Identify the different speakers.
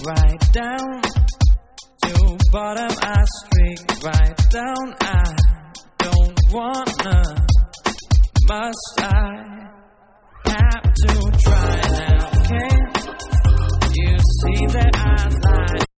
Speaker 1: right down to bottom. I streak right down. I don't wanna, must I have to try now? Can't you see that I lie?